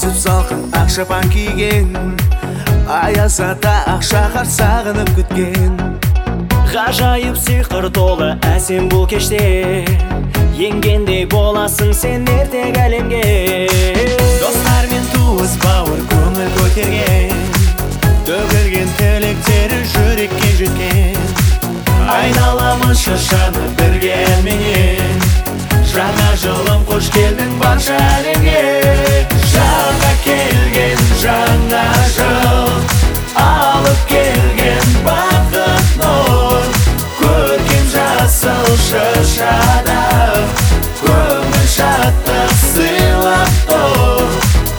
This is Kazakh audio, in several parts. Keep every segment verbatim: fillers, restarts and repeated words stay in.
түсіп салқын ақ шапан киген, аяз ата ақшақар сағынып күткен. Ғажайып сиқыр толы әсем бұл кеште, енгендей боласың сен ертең әлемге. Достар мен туыс бауыр көңіл көтерген, төгілген тілектері жүрекке жеткен. Айналамыз шыршаны бірге әнменен, жаңа жылым қош келдің барша әлемге. Жаңа келген жаңа жыл, алып келген бақыт нұр, көркем жасыл шыршада көңіл шаттық сыйлап тұр.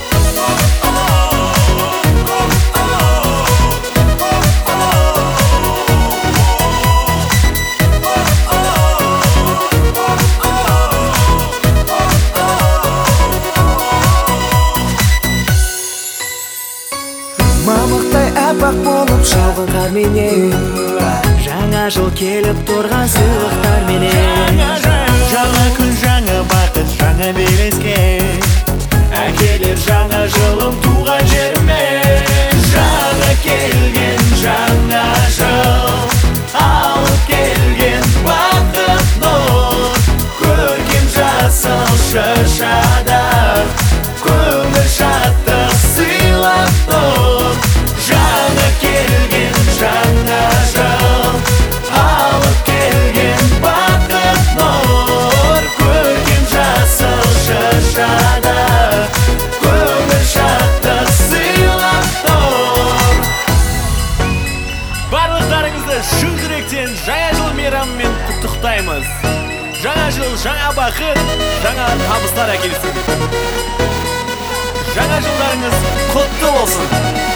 Мамықтай әппақ болып шалғын қарменен, жаңа жыл келіп тұрған сыйлықтар менен. Жаңа күн, жаңа бақыт, жаңа белеске, әкелер жаңа жылым туған жеріме. Жаңа келген жаңа жыл, алып келген бақыт нұр, көркем жасыл шыршада көңіл шаттық сыйлап тұр. Жаңа келген жаңа жыл, алып келген бақыт нұр, көркем жасыл шыршада көңіл шаттық сыйлап тұр. Барлықтарыңызды шын жүректен жаңа жыл мейрамымен құттықтаймыз. Жаңа жыл жаңа бақыт, жаңа табыстар әкелсін. Жаңа жылдарыңыз құтты болсын.